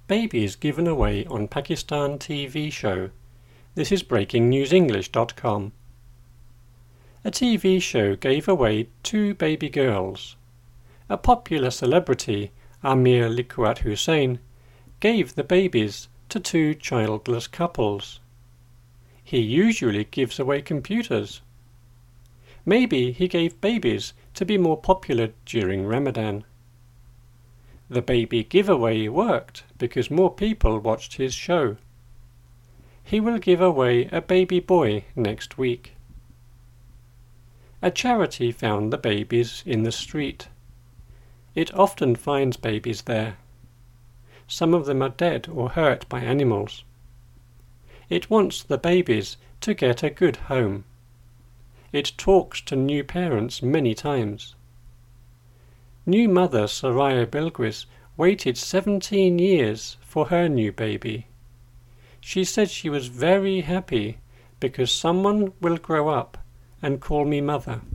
Babies given away on Pakistan TV show. This is breakingnewsenglish.com. A TV show gave away 2 baby girls. A popular celebrity, Amir Liaquat Hussain, gave the babies to 2 childless couples. He usually gives away computers. Maybe he gave babies to be more popular during Ramadan. The baby giveaway worked because more people watched his show. He will give away a baby boy next week. A charity found the babies in the street. It often finds babies there. Some of them are dead or hurt by animals. It wants the babies to get a good home. It talks to new parents many times. New mother Soraya Bilquis waited 17 years for her new baby. She said she was very happy because someone will grow up and call me mother.